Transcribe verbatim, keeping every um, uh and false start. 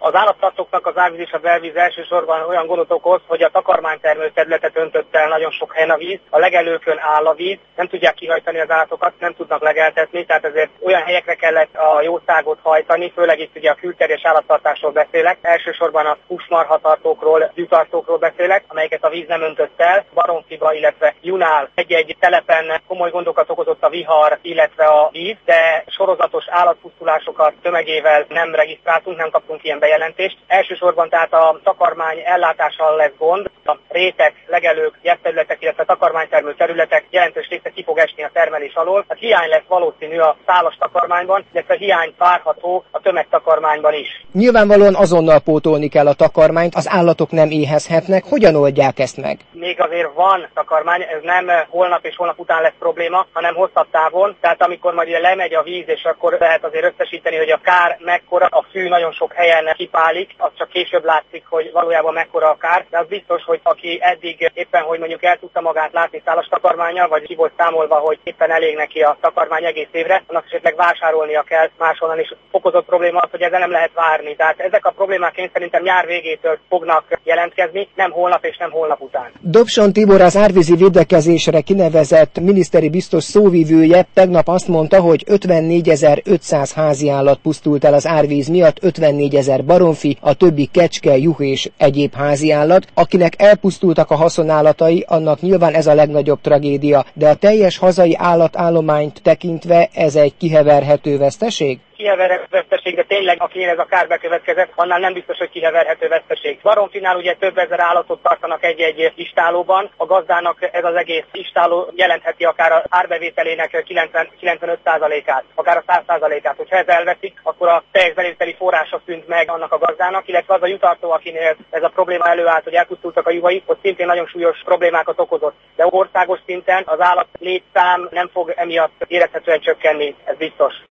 Az állattartóknak az árvíz és a belvíz elsősorban olyan gondot okoz, hogy a takarmánytermő területet öntött el nagyon sok helyen a víz, a legelőkön áll a víz, nem tudják kihajtani az állatokat, nem tudnak legeltetni, tehát ezért olyan helyekre kellett a jószágot hajtani, főleg itt ugye a külterjes állattartásról beszélek, elsősorban a húsmarhatartókról, gyűjtartókról beszélek, amelyeket a víz nem öntött el, Baromfiba, illetve Junál egy-egy telepen komoly gondokat okozott a vihar, illetve a víz, de sorozatos állatpusztulásokat tömegével nem regisztráltunk, nem kaptunk ilyen bejelentést. Elsősorban tehát a takarmány ellátással lesz gond, a rétek, legelők, gyepterületek, illetve takarmánytermő területek jelentős része ki fog esni a termelés alól. A hiány lesz valószínű a szálas takarmányban, illetve hiány várható a tömegtakarmányban is. Nyilvánvalóan azonnal pótolni kell a takarmányt, az állatok nem éhezhetnek. Hogyan oldják ezt meg? Még azért van takarmány, ez nem holnap és holnap után lesz probléma, hanem hosszabb távon. Tehát amikor majd lemegy a víz, és akkor lehet azért összesíteni, hogy a kár mekkora, a fű nagyon sok helyen kipálik, az csak később látszik, hogy valójában mekkora a kár. De az biztos, hogy aki eddig éppen, hogy mondjuk el tudta magát látni szálas takarmánnyal, vagy ki volt számolva, hogy éppen elég neki a takarmány egész évre, annak esetleg vásárolnia kell máshonnan, és fokozott probléma az, hogy ezzel nem lehet várni. Tehát ezek a problémák én szerintem nyár végétől fognak jelentkezni, nem holnap és nem holnap után. Dobson Tibor, az árvízi védekezésre kinevezett miniszteri biztos szóvivője tegnap azt mondta, hogy ötvennégyezer-ötszáz háziállat pusztult el az árvíz miatt, ötvennégyezer baromfi, a többi kecske, juh és egyéb háziállat. Akinek elpusztultak a haszonállatai, annak nyilván ez a legnagyobb tragédia, de a teljes hazai állatállományt tekintve ez egy kiheverhető veszteség? Kiheverhető veszteség, de tényleg akinél ez a kár bekövetkezett, annál nem biztos, hogy kiheverhető veszteség. Baromfinál ugye több ezer állatot tartanak egy-egy istálóban, a gazdának ez az egész istáló jelentheti akár az árbevételének kilencven-kilencvenöt százalékát, akár a száz százalékát. Hogyha ez elveszik, akkor a teljes bevételi forrása szűnt meg annak a gazdának, illetve az a jutartó, akinél ez a probléma előállt, hogy elpusztultak a juhai, ott szintén nagyon súlyos problémákat okozott. De országos szinten az állat létszám nem fog emiatt érezhetően csökkenni, ez biztos.